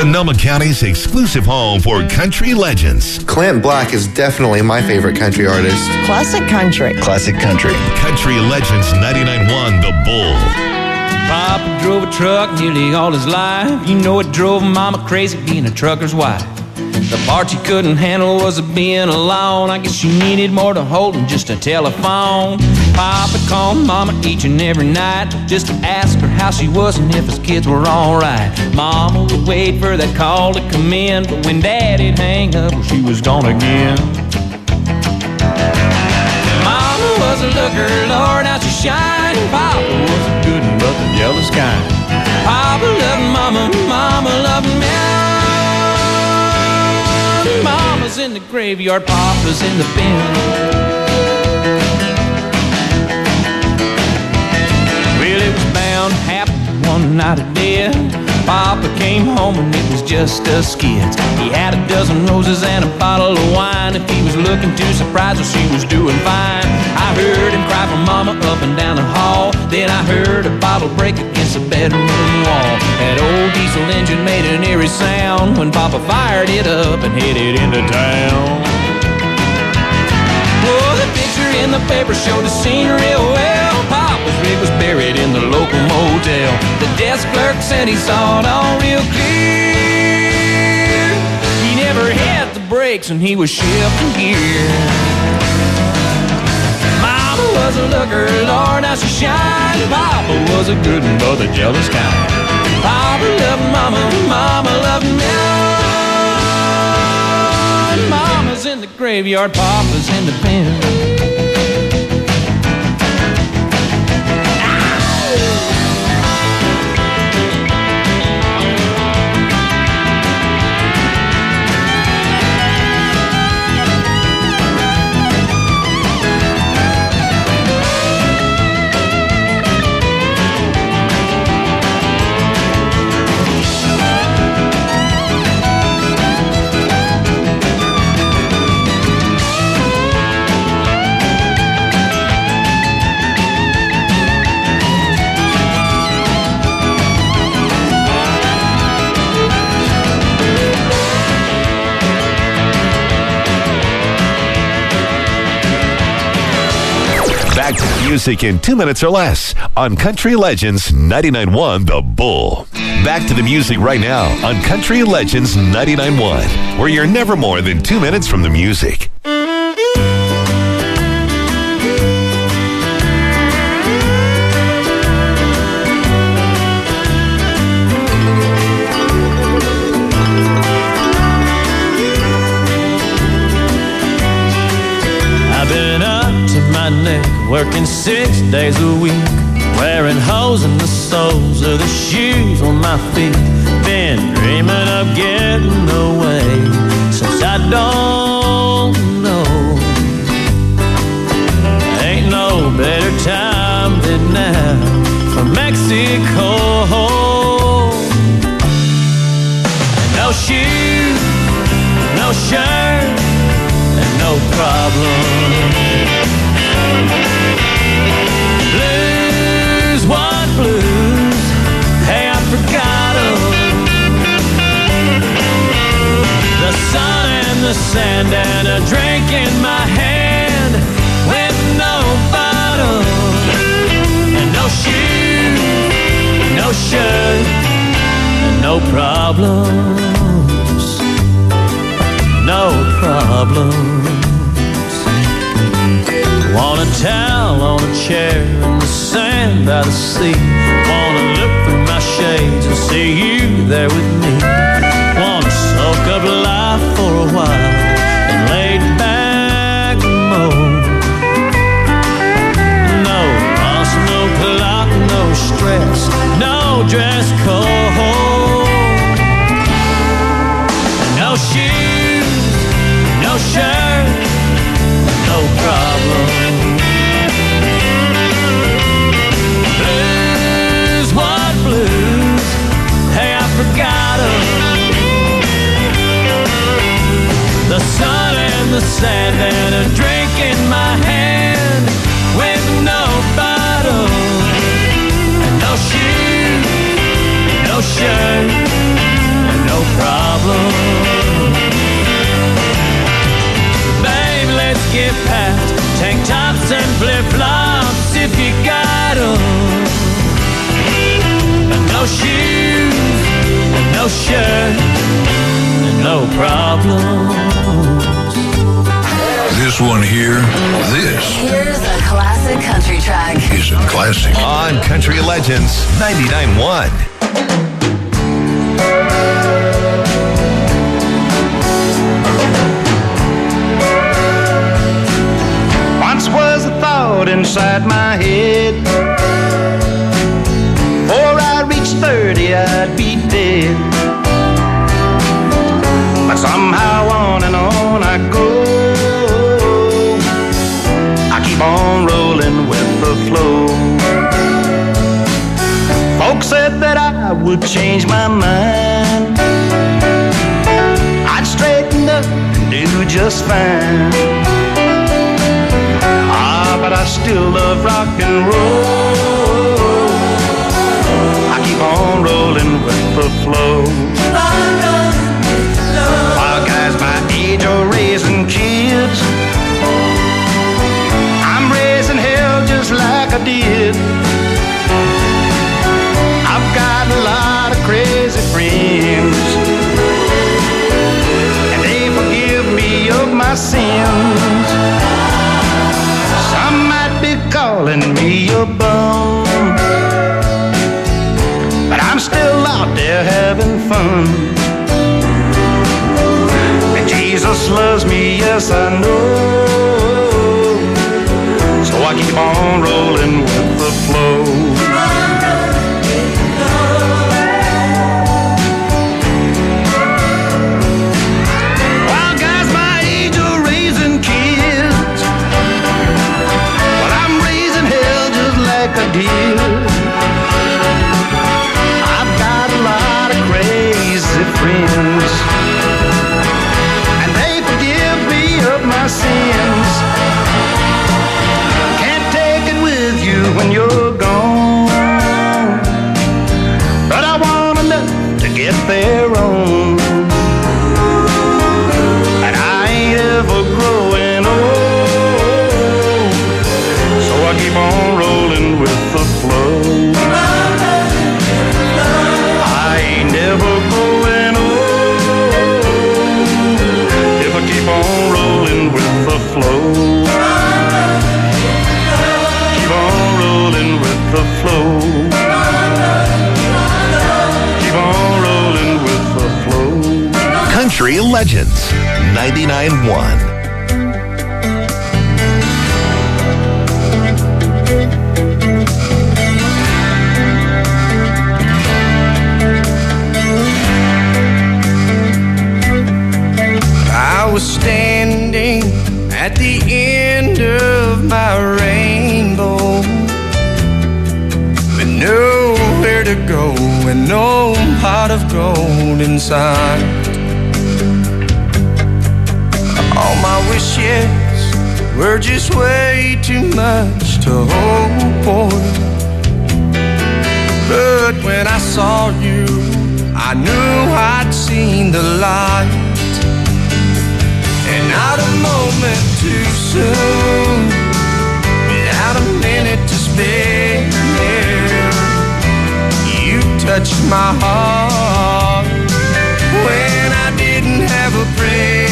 Sonoma County's exclusive home for country legends. Clint Black is definitely my favorite country artist. Classic country. Classic country. Country Legends 99.1 The Bull. Papa drove a truck nearly all his life. You know it drove Mama crazy being a trucker's wife. The part she couldn't handle was being alone. I guess she needed more to hold than just a telephone. Papa called Mama each and every night just to ask her how she was and if his kids were alright. Mama would wait for that call to come in, but when Daddy'd hang up, well, she was gone again. Mama was a looker, Lord, how she shined. Papa was a good one, but the jealous kind. Papa loved Mama, Mama loved me. Mama's in the graveyard, Papa's in the bin. Well, it was bound to happen one night of death. Papa came home and it was just us kids. He had a dozen roses and a bottle of wine. If he was looking too surprised, well, she was doing fine. I heard him cry for Mama up and down the hall. Then I heard a bottle break against the bedroom wall. That old diesel engine made an eerie sound when Papa fired it up and headed into town. Oh, the picture in the paper showed the scene real well. Papa's rig was buried in the local motel. The desk clerk said he saw it all real clear. He never hit the brakes and he was shifting gear. Mama was a looker, Lord, how she shined. Papa was a good one, but the jealous kind. Papa loved Mama, Mama loved me. Mama's in the graveyard, Papa's in the pen. Back to music in 2 minutes or less on Country Legends 99.1 The Bull. Back to the music right now on Country Legends 99.1, where you're never more than 2 minutes from the music. Working 6 days a week, wearing holes in the soles of the shoes on my feet. Been dreaming of getting away since I don't know. Ain't no better time than now for Mexico. No shoes, no shirt, and no problem. Blues, what blues? Hey, I forgot 'em. The sun and the sand and a drink in my hand with no bottle and no shoes, no shirt, and no problems, no problems. Want a towel on a chair in the sand by the sea. Wanna look through my shades and see you there with me. Wanna soak up life for a while and lay back mode. No boss, no clock, no stress, no dress code. No shoes, no shirt, no problem. Blues, problems. This one here, Here's a classic country track. is a classic. On Country Legends 99.1. Once was a thought inside my head, before I reached 30 I'd be dead. But somehow on and on I go, I keep on rolling with the flow. Folks said that I would change my mind, I'd straighten up and do just fine. But I still love rock and roll. I keep on rolling with the flow. While guys my age are raising kids, I'm raising hell just like I did. I've got a lot of crazy friends, and they forgive me of my sins. Some might be calling me a bum, but I'm still out there having fun. And Jesus loves me, yes I know. So I keep on rolling with the flow. While guys my age are raising kids, like I did. I've got a lot of crazy friends, and they forgive me of my sins. Can't take it with you when you're gone, but I want enough to get their own. And I ain't ever growing old, so I keep on rolling with the flow. I ain't never growing old if I keep on rolling with the flow. Keep on rolling with the flow. Keep on rolling with the flow. Country Legends 99.1. I was standing at the end of my rainbow, with nowhere to go and no pot of gold inside. All my wishes were just way too much to hope for, but when I saw you, I knew I'd seen the light. And not a moment too soon, without a minute to spare, you touched my heart when I didn't have a prayer.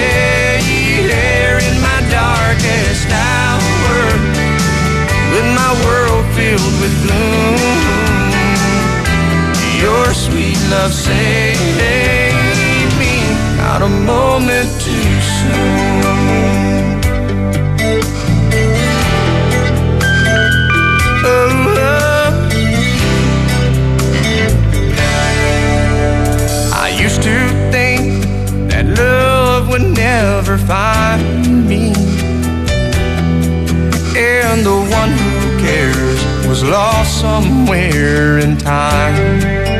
In my darkest hour, with my world filled with gloom, your sweet love saved me, not a moment too soon. I used to think that love would never find me, and the one who cares was lost somewhere in time.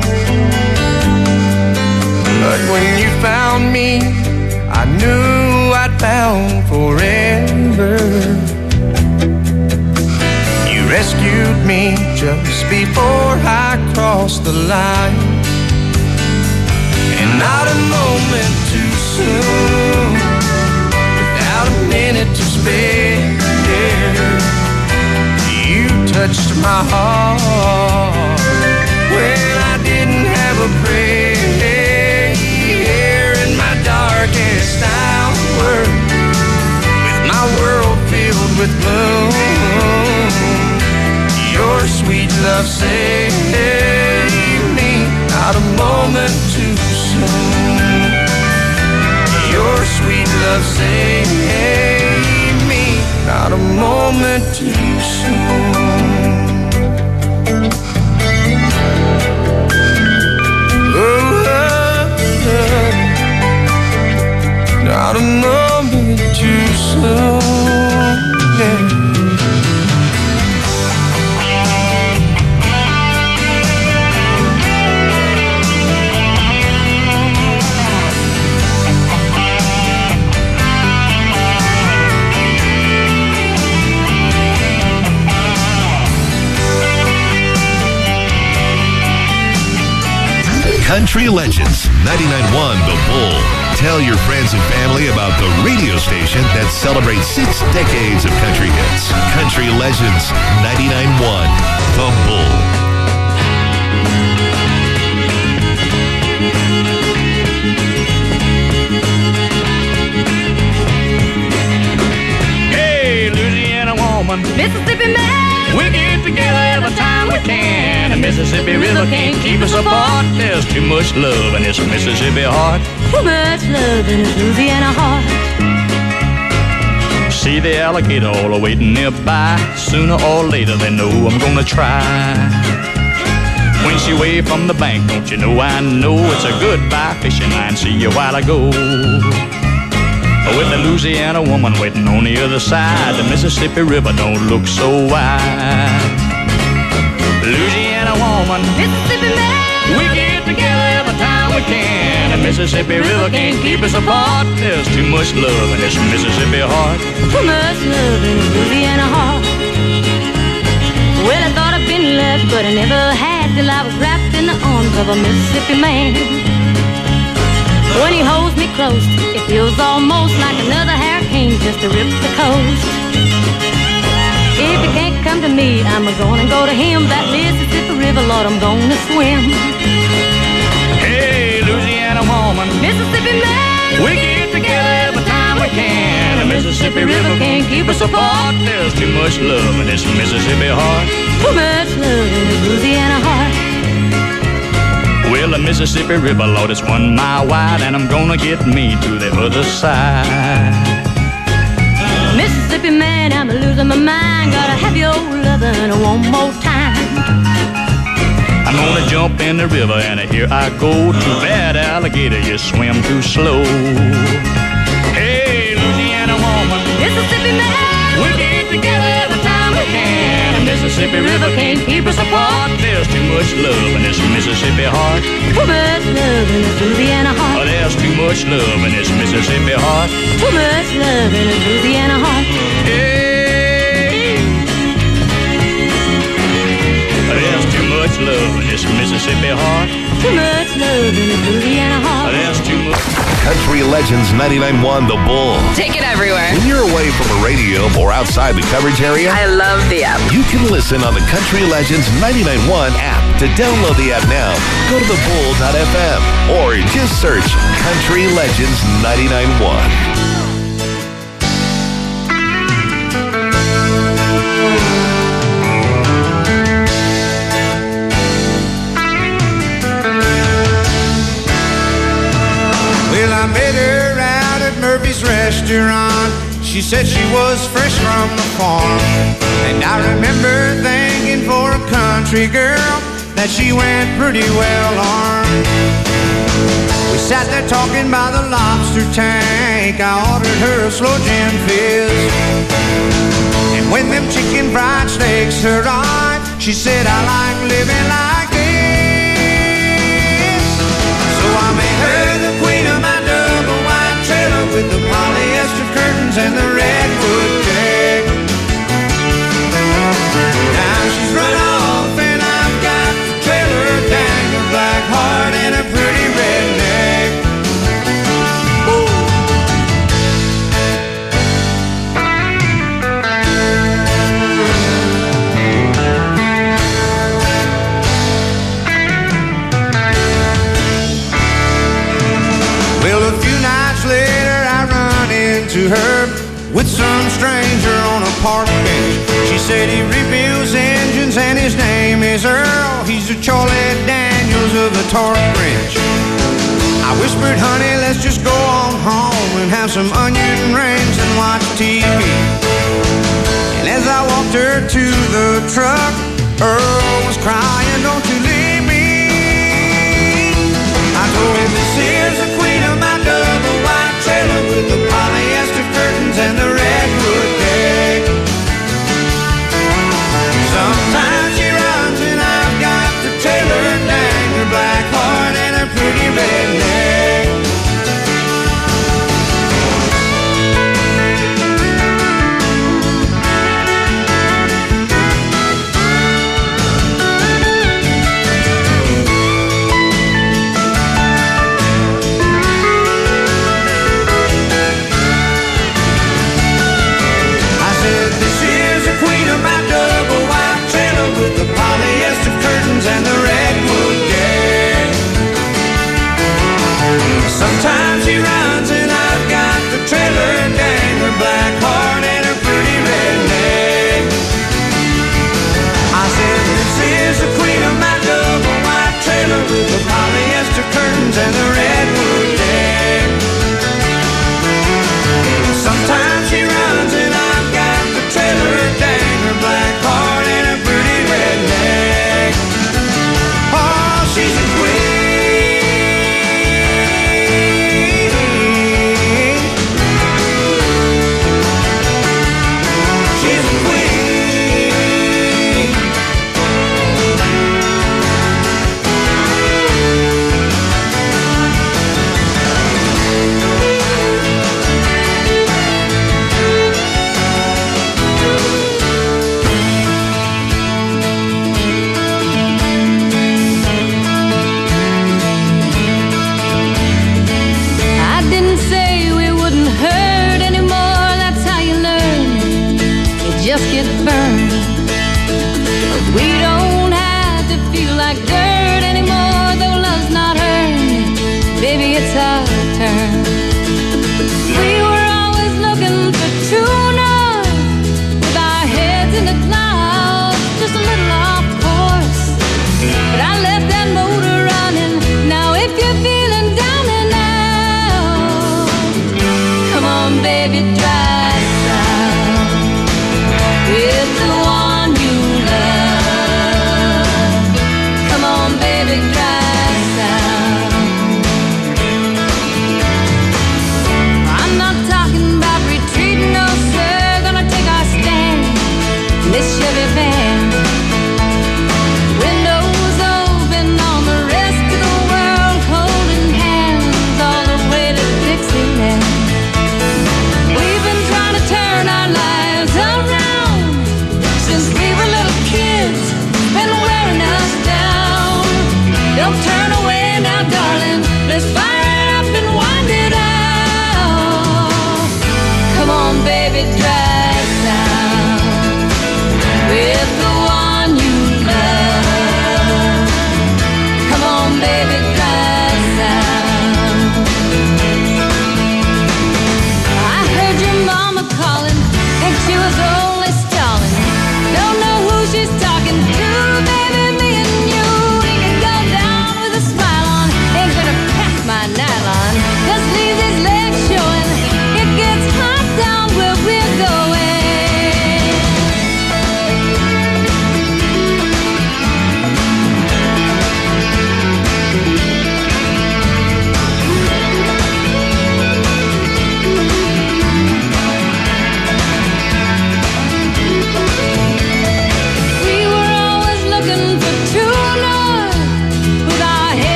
But when you found me, I knew I'd found forever. You rescued me just before I crossed the line, and not a moment too soon, without a minute to spare, you touched my heart when I didn't have a prayer. In my dark love save me, not a moment too soon. Your sweet love save me, not a moment too soon. Not a moment too soon, yeah. Country Legends 99.1 The Bull. Tell your friends and family about the radio station that celebrates 6 decades of country hits. Country Legends 99.1 The Bull. Hey, Louisiana woman, Mississippi man, we get together every time we can. The Mississippi River can't keep us apart. There's too much love in this Mississippi heart. too much love in this Louisiana heart. See the alligator all waiting nearby. Sooner or later they know I'm gonna try. When she waved from the bank, don't you know I know it's a goodbye fishing line. See you while I go. With the Louisiana woman waiting on the other side, the Mississippi River don't look so wide. Louisiana woman, Mississippi man, we get together every time we can. The Mississippi River can't keep us apart. There's too much love in this Mississippi heart. too much love in this Louisiana heart. Well, I thought I'd been left, but I never had till I was wrapped in the arms of a Mississippi man. When he holds me close, it feels almost like another hurricane just to rip the coast. If he can't come to me, I'm gonna go to him. That Mississippi River, Lord, I'm gonna swim. Hey, Louisiana woman, Mississippi man, we get together every time we can. The Mississippi River can't keep us apart. There's too much love in this Mississippi heart. too much love in this Louisiana heart. Well, the Mississippi River, Lord, it's 1 mile wide, and I'm gonna get me to the other side. Mississippi man, I'm losing my mind. Gotta have your lovin' one more time. I'm gonna jump in the river, and here I go. Too bad, alligator, you swim too slow. Hey, Louisiana woman, Mississippi man, we get together every time we can. The Mississippi River can't keep us apart. There's too much love in this Mississippi heart. too much love in this Louisiana Oh, heart. there's too much love in this Mississippi heart. Too much love in this Louisiana heart. Hey, there's too much love in this Mississippi heart. Too much love in this Louisiana heart. There's too much. Country Legends 99.1 The Bull. Take it everywhere. When you're away from a radio or outside the coverage area, I love the app. you can listen on the Country Legends 99.1 app. To download the app now, go to thebull.fm or just search Country Legends 99.1. Well, I met her out at Murphy's restaurant. She said she was fresh from the farm. And I remember thinking for a country girl that she went pretty well armed. We sat there talking by the lobster tank. I ordered her a slow gin fizz. And when them chicken fried steaks arrived, she said, I like living like this. So I made her the queen of my double wide trailer with the polyester curtains and the redwood deck. Now she's run off and I've got the trailer, dang a black heart and a pretty redneck. Well, a few nights later I run into her with some stranger on a park bench. She said he rebuilds engines and his name is Earl. He's the Charlie Daniels of the torque wrench. I whispered, honey, let's just go on home and have some onion rings and watch TV. And as I walked her to the truck, Earl was crying, don't you leave me. I told him, this here's the queen of my double wide trailer with the polyester curtains and the redwood deck. Sometimes she runs and I've got to tail her dang, her black heart and her pretty red neck.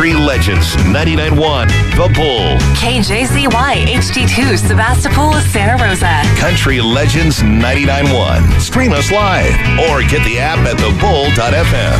Country Legends 99.1 The Bull. KJZY HD2 Sebastopol, Santa Rosa. Country Legends 99.1. Stream us live or get the app at thebull.fm.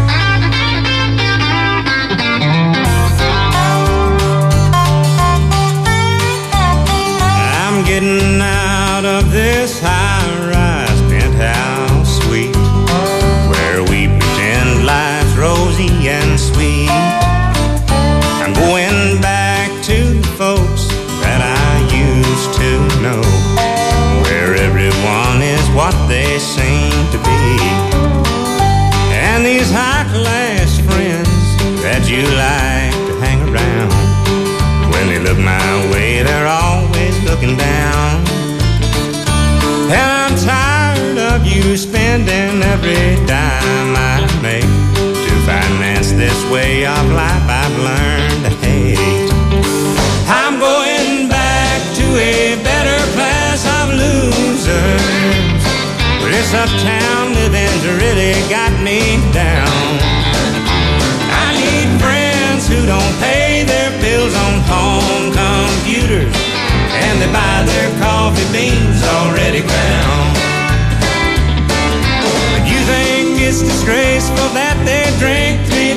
I'm getting out of this high-rise penthouse suite where we pretend life's rosy and sweet. I'm going back to the folks that I used to know, where everyone is what they seem to be. And these high-class friends that you like to hang around, when they look my way, they're always looking down. And I'm tired of you spending every dime I make to finance this way of life I've learned to hate. I'm going back to a better class of losers. This uptown living's really got me down. I need friends who don't pay their bills on home computers, and they buy their coffee beans already ground. You think it's disgraceful that they drink $3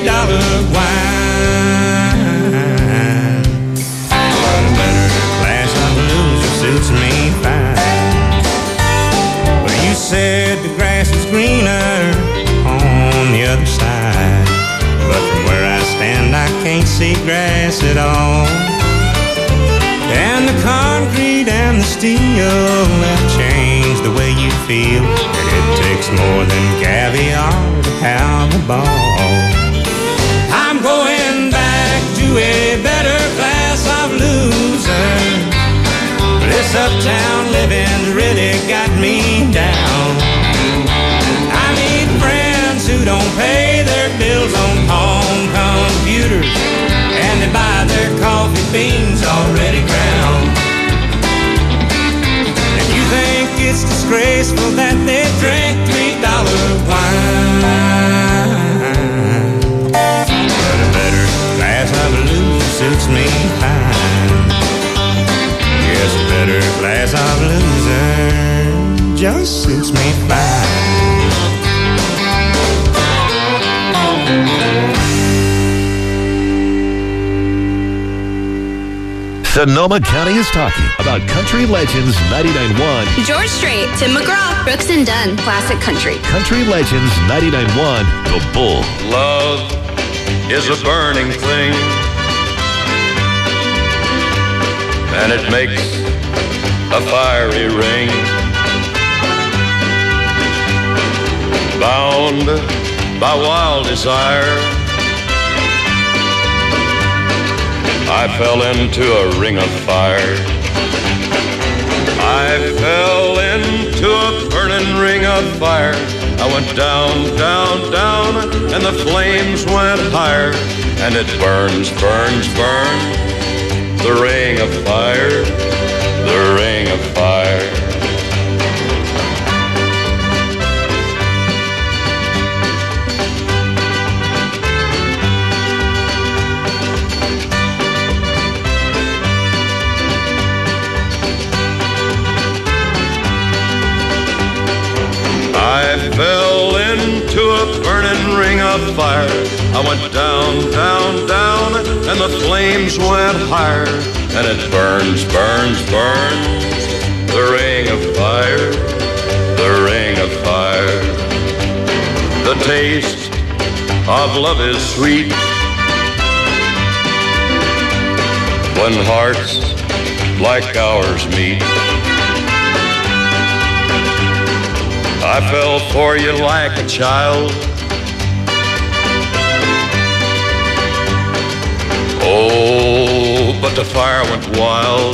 wine? A better class of loser suits me fine. But you said the grass is greener on the other side, but from where I stand I can't see grass at all. And the concrete and the steel have changed the way you feel, and it takes more than caviar to have a ball. I'm going back to a better class of losers. This uptown living's really got me down. I need friends who don't pay their bills on home computers, and they buy their coffee beans already ground. And you think it's disgraceful that they drink $3 wine, but a better class of loser suits me fine. Yes, a better class of loser just suits me fine. Sonoma County is talking about Country Legends 99.1. George Strait, Tim McGraw, Brooks and Dunn, Classic Country. Country Legends 99.1 The Bull. Love is a burning thing, and it makes a fiery ring. Bound by wild desire, I fell into a ring of fire. I fell into a burning ring of fire. I went down, down, down, and the flames went higher. And it burns, burns, burns, the ring of fire, the ring of fire. I fell into a burning ring of fire. I went down, down, down, and the flames went higher. And it burns, burns, burns, the ring of fire, the ring of fire. The taste of love is sweet when hearts like ours meet. I fell for you like a child. Oh, but the fire went wild.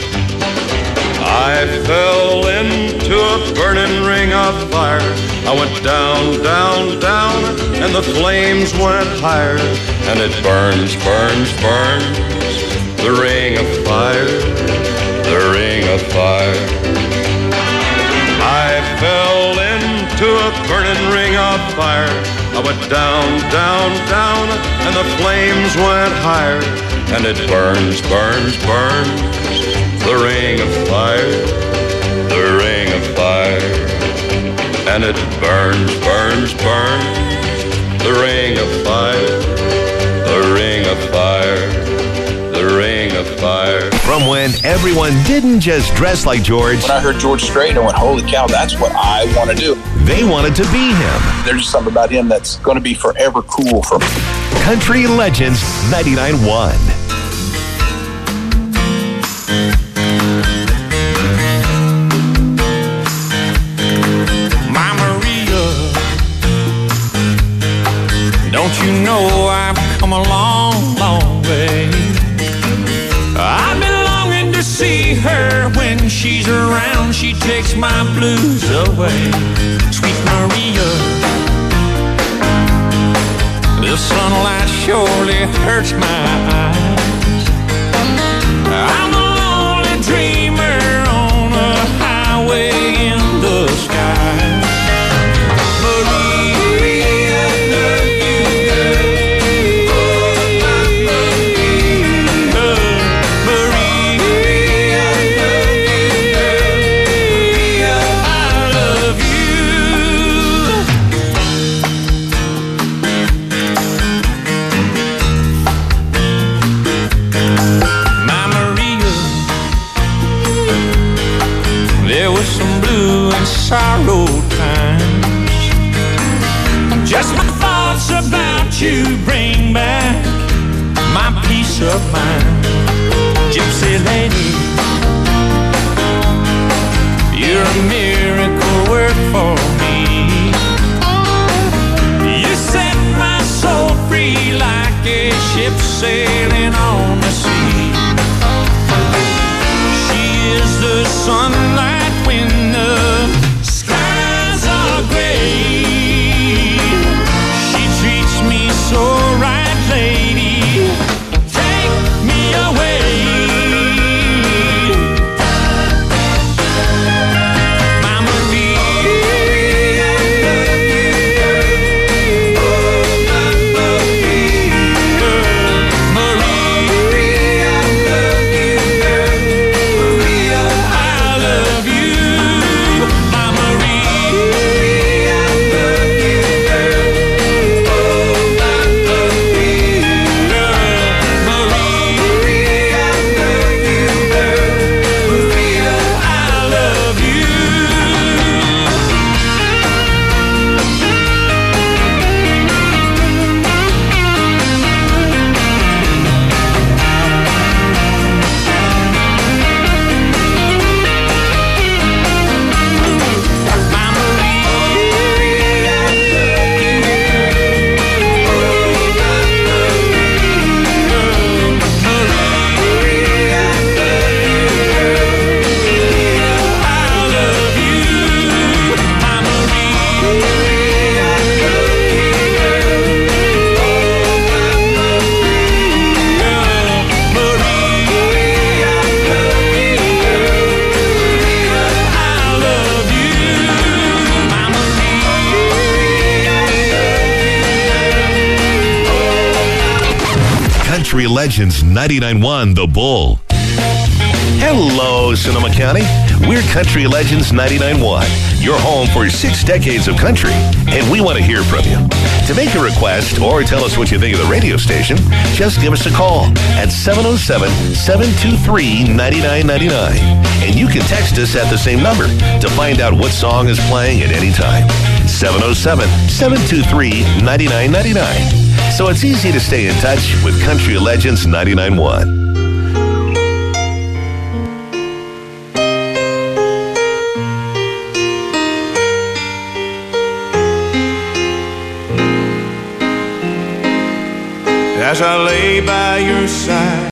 I fell into a burning ring of fire. I went down, down, down, and the flames went higher. And it burns, burns, burns, the ring of fire, the ring of fire. I fell into a burning ring of fire. I went down, down, down, and the flames went higher, and it burns, burns, burns, the ring of fire, the ring of fire, and it burns, burns, burns, the ring of fire, the ring of fire, the ring of fire. From when everyone didn't just dress like George. When I heard George Strait, I went, holy cow, that's what I want to do. They wanted to be him. There's just something about him that's going to be forever cool for me. Country Legends 99.1. My Maria, don't you know I've come a long, long way. I've been longing to see her. When she's around, she takes my blues away. Sweet Maria, the sunlight surely hurts my eyes. I'm a lonely dreamer on a highway in the sky. Sorrow times, just my thoughts about you bring back my peace of mind. Gypsy lady, you're a miracle work for me. You set my soul free like a ship sailing on the sea. She is the sunlight when the so right, lady, take me away. Mama Maria, I love you, Mama Country Legends 99.1 The Bull. Hello, Sonoma County. We're Country Legends 99.1, your home for 6 decades of country, and we want to hear from you. To make a request or tell us what you think of the radio station, just give us a call at 707-723-9999. And you can text us at the same number to find out what song is playing at any time. 707-723-9999. So it's easy to stay in touch with Country Legends 99.1. As I lay by your side,